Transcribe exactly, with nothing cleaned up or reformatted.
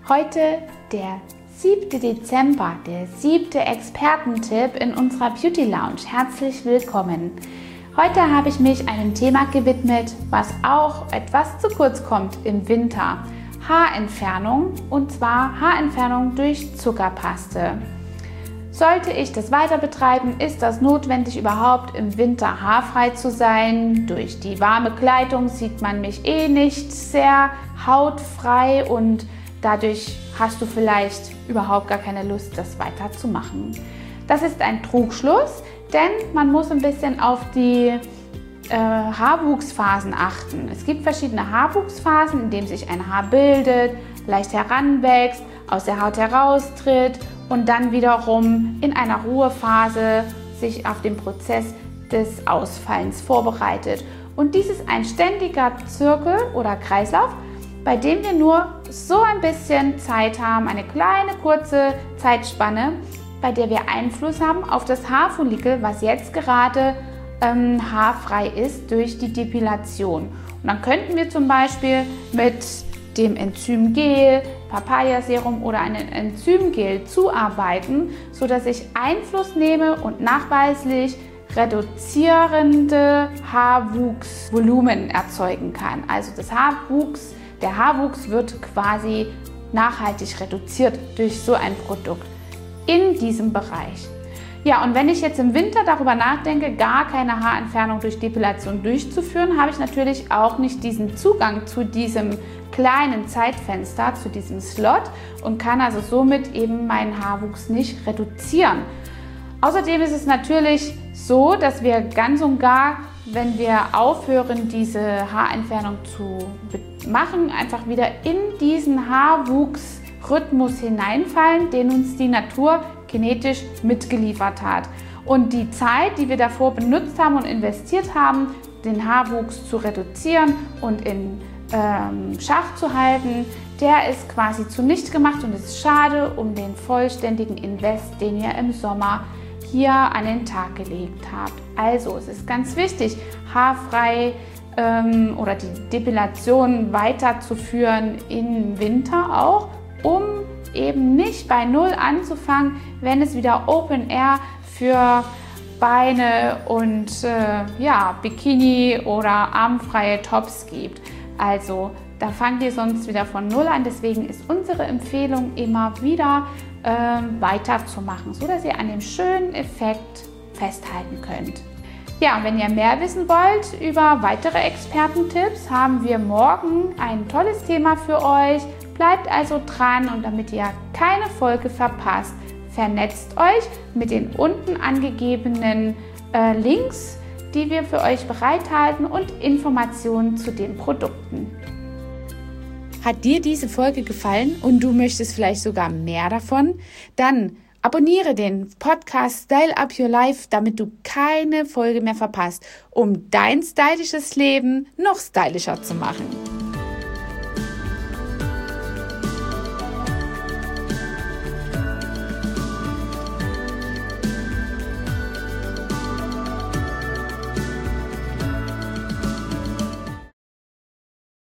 Heute der siebte Dezember, der siebte Expertentipp in unserer Beauty Lounge. Herzlich willkommen. Heute habe ich mich einem Thema gewidmet, was auch etwas zu kurz kommt im Winter. Haarentfernung, und zwar Haarentfernung durch Zuckerpaste. Sollte ich das weiter betreiben, ist das notwendig, überhaupt im Winter haarfrei zu sein? Durch die warme Kleidung sieht man mich eh nicht sehr hautfrei und dadurch hast du vielleicht überhaupt gar keine Lust, das weiterzumachen. Das ist ein Trugschluss, denn man muss ein bisschen auf die äh, Haarwuchsphasen achten. Es gibt verschiedene Haarwuchsphasen, in denen sich ein Haar bildet, leicht heranwächst, aus der Haut heraustritt und dann wiederum in einer Ruhephase sich auf den Prozess des Ausfallens vorbereitet. Und dies ist ein ständiger Zirkel oder Kreislauf, bei dem wir nur so ein bisschen Zeit haben, eine kleine kurze Zeitspanne, bei der wir Einfluss haben auf das Haarfollikel, was jetzt gerade ähm, haarfrei ist durch die Depilation. Und dann könnten wir zum Beispiel mit dem Enzymgel, Papayaserum oder einem Enzymgel zuarbeiten, sodass ich Einfluss nehme und nachweislich reduzierende Haarwuchsvolumen erzeugen kann. Also das Haarwuchs Der Haarwuchs wird quasi nachhaltig reduziert durch so ein Produkt in diesem Bereich. Ja, und wenn ich jetzt im Winter darüber nachdenke, gar keine Haarentfernung durch Depilation durchzuführen, habe ich natürlich auch nicht diesen Zugang zu diesem kleinen Zeitfenster, zu diesem Slot und kann also somit eben meinen Haarwuchs nicht reduzieren. Außerdem ist es natürlich so, dass wir ganz und gar, wenn wir aufhören, diese Haarentfernung zu machen, einfach wieder in diesen Haarwuchsrhythmus hineinfallen, den uns die Natur genetisch mitgeliefert hat. Und die Zeit, die wir davor benutzt haben und investiert haben, den Haarwuchs zu reduzieren und in ähm, Schach zu halten, der ist quasi zunichte gemacht und es ist schade um den vollständigen Invest, den ihr im Sommer hier an den Tag gelegt habt. Also es ist ganz wichtig, haarfrei ähm, oder die Depilation weiterzuführen im Winter auch, um eben nicht bei Null anzufangen, wenn es wieder Open Air für Beine und äh, ja, Bikini oder armfreie Tops gibt. Also da fangt ihr sonst wieder von Null an. Deswegen ist unsere Empfehlung immer wieder ähm, weiterzumachen, so dass ihr an dem schönen Effekt festhalten könnt. Ja, und wenn ihr mehr wissen wollt über weitere Expertentipps, haben wir morgen ein tolles Thema für euch. Bleibt also dran, und damit ihr keine Folge verpasst, vernetzt euch mit den unten angegebenen äh, Links, die wir für euch bereithalten, und Informationen zu den Produkten. Hat dir diese Folge gefallen und du möchtest vielleicht sogar mehr davon? Dann abonniere den Podcast Style Up Your Life, damit du keine Folge mehr verpasst, um dein stylisches Leben noch stylischer zu machen.